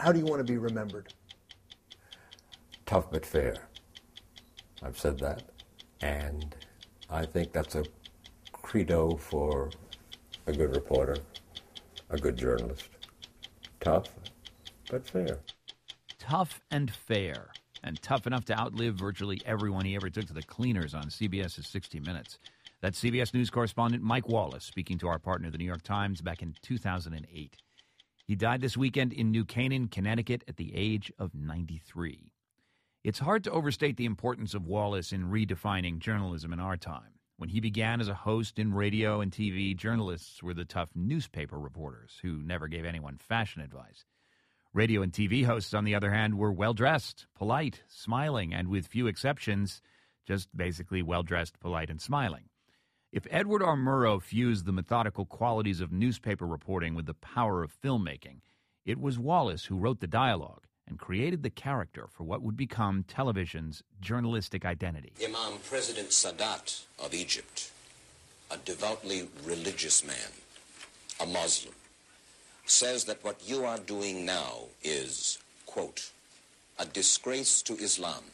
How do you want to be remembered? Tough but fair. I've said that. And I think that's a credo for a good reporter, a good journalist. Tough but fair. Tough and fair. And tough enough to outlive virtually everyone he ever took to the cleaners on CBS's 60 Minutes. That's CBS News correspondent Mike Wallace speaking to our partner, the New York Times, back in 2008. He died this weekend in New Canaan, Connecticut, at the age of 93. It's hard to overstate the importance of Wallace in redefining journalism in our time. When he began as a host in radio and TV, journalists were the tough newspaper reporters who never gave anyone fashion advice. Radio and TV hosts, on the other hand, were well-dressed, polite, smiling, and with few exceptions, just basically well-dressed, polite, and smiling. If Edward R. Murrow fused the methodical qualities of newspaper reporting with the power of filmmaking, it was Wallace who wrote the dialogue and created the character for what would become television's journalistic identity. Imam President Sadat of Egypt, a devoutly religious man, a Muslim, says that what you are doing now is, quote, a disgrace to Islam.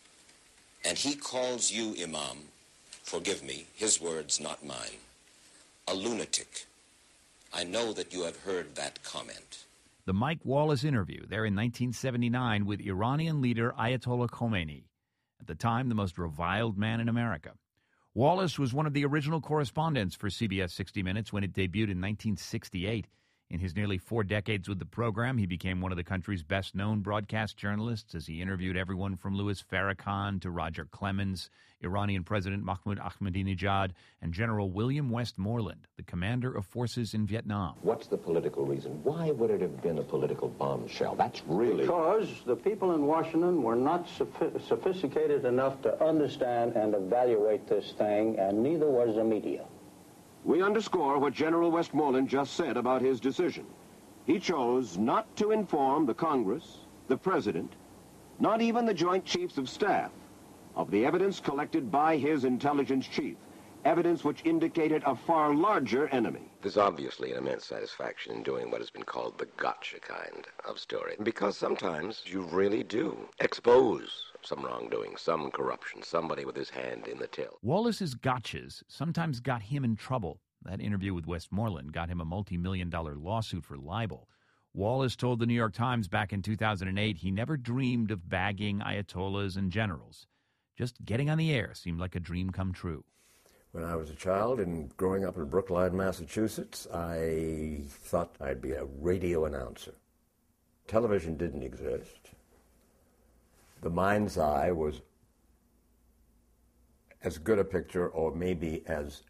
And he calls you, Imam, forgive me, his words, not mine, a lunatic. I know that you have heard that comment. The Mike Wallace interview there in 1979 with Iranian leader Ayatollah Khomeini, at the time the most reviled man in America. Wallace was one of the original correspondents for CBS 60 Minutes when it debuted in 1968. In his nearly 4 decades with the program, he became one of the country's best-known broadcast journalists as he interviewed everyone from Louis Farrakhan to Roger Clemens, Iranian President Mahmoud Ahmadinejad, and General William Westmoreland, the commander of forces in Vietnam. What's the political reason? Why would it have been a political bombshell? That's really... Because the people in Washington were not sophisticated enough to understand and evaluate this thing, and neither was the media. We underscore what General Westmoreland just said about his decision. He chose not to inform the Congress, the President, not even the Joint Chiefs of Staff, of the evidence collected by his intelligence chief, evidence which indicated a far larger enemy. There's obviously an immense satisfaction in doing what has been called the gotcha kind of story, because sometimes you really do expose some wrongdoing, some corruption, somebody with his hand in the till. Wallace's gotchas sometimes got him in trouble. That interview with Westmoreland got him a multi-million-dollar lawsuit for libel. Wallace told the New York Times back in 2008 he never dreamed of bagging ayatollahs and generals. Just getting on the air seemed like a dream come true. When I was a child and growing up in Brookline, Massachusetts, I thought I'd be a radio announcer. Television didn't exist. The mind's eye was as good a picture, or maybe as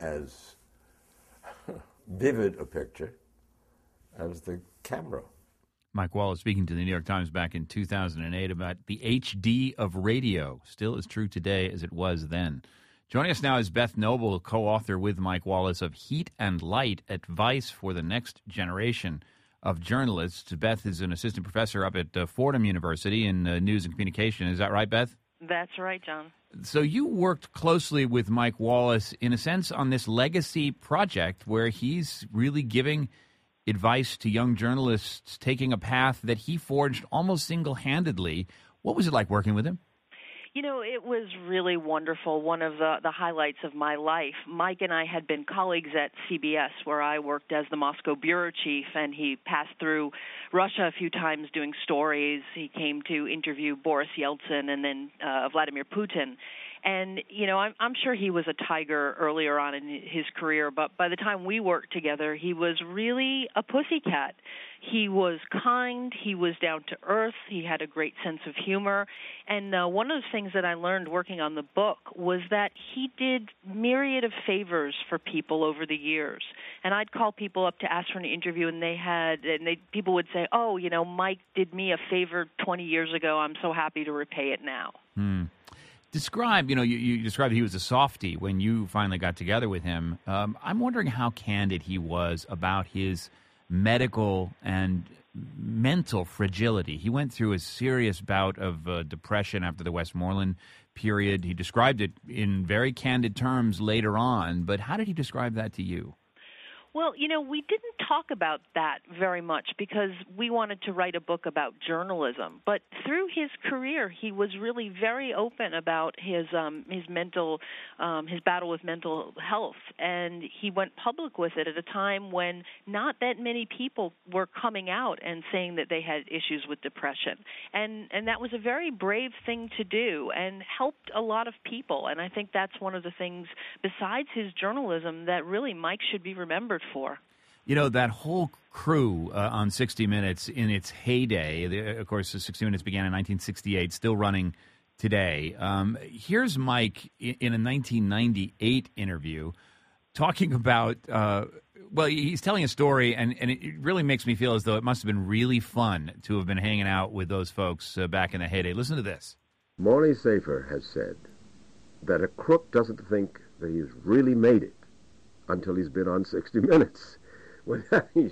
vivid a picture, as the camera. Mike Wallace speaking to the New York Times back in 2008 about the HD of radio, still as true today as it was then. Joining us now is Beth Noble, co-author with Mike Wallace of Heat and Light, Advice for the Next Generation of Journalists. Beth is an assistant professor up at Fordham University in news and communication. Is that right, Beth? That's right, John. So you worked closely with Mike Wallace, in a sense, on this legacy project where he's really giving advice to young journalists, taking a path that he forged almost single-handedly. What was it like working with him? You know, it was really wonderful, one of the highlights of my life. Mike and I had been colleagues at CBS, where I worked as the Moscow bureau chief, and he passed through Russia a few times doing stories. He came to interview Boris Yeltsin and then Vladimir Putin. And, you know, I'm sure he was a tiger earlier on in his career, but by the time we worked together, he was really a pussycat. He was kind, he was down to earth, he had a great sense of humor. And one of the things that I learned working on the book was that he did myriad of favors for people over the years. And I'd call people up to ask for an interview, and people would say, oh, you know, Mike did me a favor 20 years ago, I'm so happy to repay it now. Describe, you described he was a softie when you finally got together with him. I'm wondering how candid he was about his medical and mental fragility. He went through a serious bout of depression after the Westmoreland period. He described it in very candid terms later on, but how did he describe that to you? Well, we didn't talk about that very much because we wanted to write a book about journalism. But through his career, he was really very open about his battle with mental health, and he went public with it at a time when not that many people were coming out and saying that they had issues with depression. And that was a very brave thing to do and helped a lot of people. And I think that's one of the things, besides his journalism, that really Mike should be remembered for. That whole crew on 60 Minutes in its heyday, of course, 60 Minutes began in 1968, still running today. Here's Mike in a 1998 interview talking about, he's telling a story, and it really makes me feel as though it must have been really fun to have been hanging out with those folks back in the heyday. Listen to this. Morley Safer has said that a crook doesn't think that he's really made it until he's been on 60 Minutes. Well,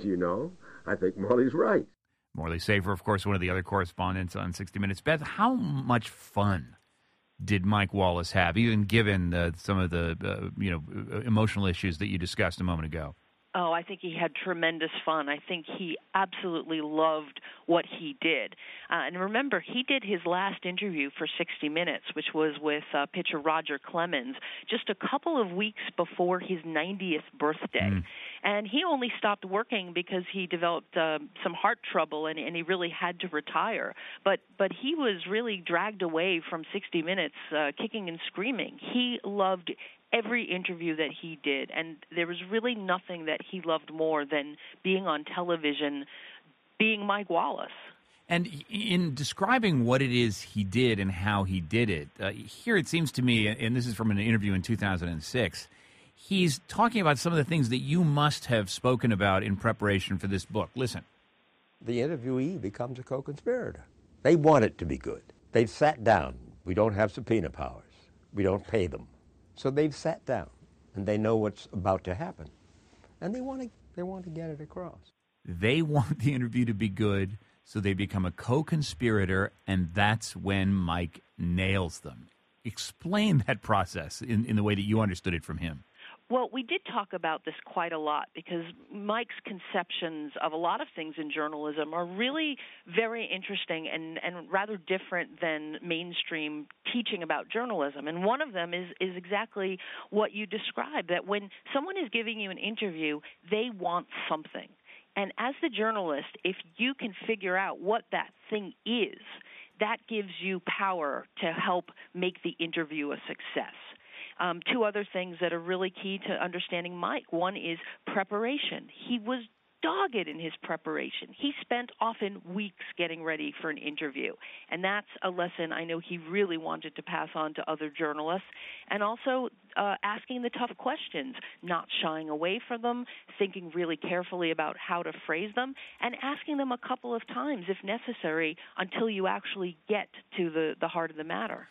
I think Morley's right. Morley Safer, of course, one of the other correspondents on 60 Minutes. Beth, how much fun did Mike Wallace have, even given some of the emotional issues that you discussed a moment ago? Oh, I think he had tremendous fun. I think he absolutely loved what he did. And remember, he did his last interview for 60 Minutes, which was with pitcher Roger Clemens, just a couple of weeks before his 90th birthday. And he only stopped working because he developed some heart trouble, and he really had to retire. But he was really dragged away from 60 Minutes kicking and screaming. He loved every interview that he did, and there was really nothing that he loved more than being on television, being Mike Wallace. And in describing what it is he did and how he did it, here it seems to me, and this is from an interview in 2006, he's talking about some of the things that you must have spoken about in preparation for this book. Listen. The interviewee becomes a co-conspirator. They want it to be good. They've sat down. We don't have subpoena powers. We don't pay them. So they've sat down, and they know what's about to happen, and they want to get it across. They want the interview to be good, so they become a co-conspirator, and that's when Mike nails them. Explain that process in the way that you understood it from him. Well, we did talk about this quite a lot because Mike's conceptions of a lot of things in journalism are really very interesting and rather different than mainstream teaching about journalism. And one of them is exactly what you described, that when someone is giving you an interview, they want something. And as the journalist, if you can figure out what that thing is, that gives you power to help make the interview a success. Two other things that are really key to understanding Mike. One is preparation. He was dogged in his preparation. He spent often weeks getting ready for an interview, and that's a lesson I know he really wanted to pass on to other journalists. And also asking the tough questions, not shying away from them, thinking really carefully about how to phrase them, and asking them a couple of times if necessary until you actually get to the heart of the matter.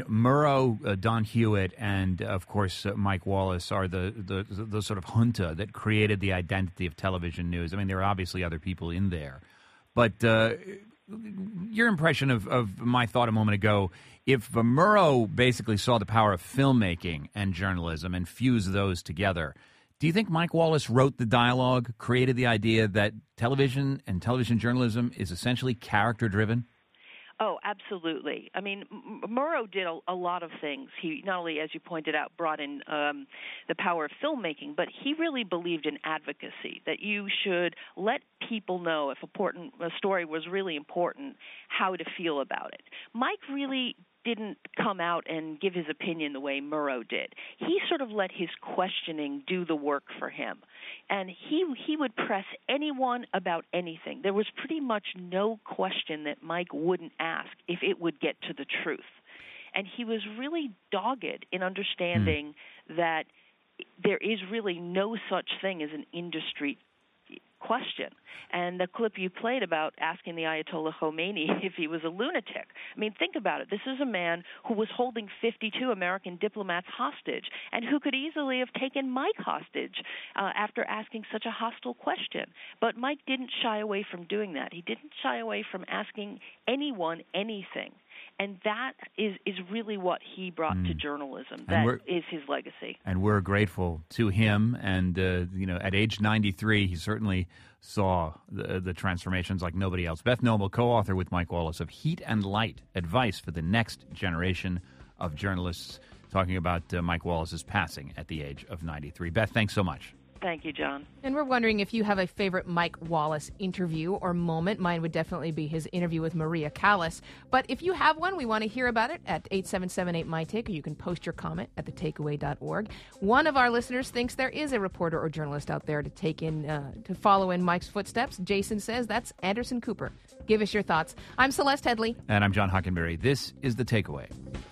Murrow, Don Hewitt, and, of course, Mike Wallace are the sort of junta that created the identity of television news. I mean, there are obviously other people in there. But your impression of my thought a moment ago, if Murrow basically saw the power of filmmaking and journalism and fused those together, do you think Mike Wallace wrote the dialogue, created the idea that television and television journalism is essentially character-driven? Oh, absolutely. I mean, Murrow did a lot of things. He not only, as you pointed out, brought in the power of filmmaking, but he really believed in advocacy, that you should let people know if a story was really important, how to feel about it. Mike really didn't come out and give his opinion the way Murrow did. He sort of let his questioning do the work for him. And he would press anyone about anything. There was pretty much no question that Mike wouldn't ask if it would get to the truth. And he was really dogged in understanding that there is really no such thing as an industry question. And the clip you played about asking the Ayatollah Khomeini if he was a lunatic. I mean, think about it. This is a man who was holding 52 American diplomats hostage and who could easily have taken Mike hostage after asking such a hostile question. But Mike didn't shy away from doing that. He didn't shy away from asking anyone anything. And that is really what he brought to journalism. And that is his legacy. And we're grateful to him. And, at age 93, he certainly saw the transformations like nobody else. Beth Noble, co-author with Mike Wallace of Heat and Light, Advice for the Next Generation of Journalists, talking about Mike Wallace's passing at the age of 93. Beth, thanks so much. Thank you, John. And we're wondering if you have a favorite Mike Wallace interview or moment. Mine would definitely be his interview with Maria Callas. But if you have one, we want to hear about it at 877-8MyTake, or you can post your comment at thetakeaway.org. One of our listeners thinks there is a reporter or journalist out there to follow in Mike's footsteps. Jason says that's Anderson Cooper. Give us your thoughts. I'm Celeste Headley. And I'm John Hockenberry. This is The Takeaway.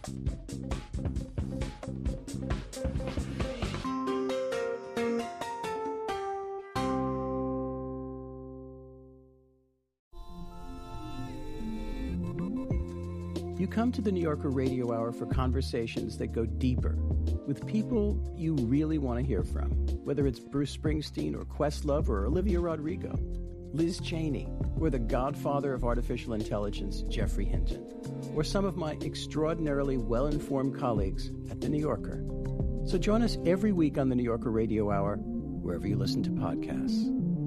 You come to the New Yorker Radio Hour for conversations that go deeper with people you really want to hear from, whether it's Bruce Springsteen or Questlove or Olivia Rodrigo, Liz Cheney, or the godfather of artificial intelligence, Geoffrey Hinton, or some of my extraordinarily well-informed colleagues at The New Yorker. So join us every week on the New Yorker Radio Hour, wherever you listen to podcasts.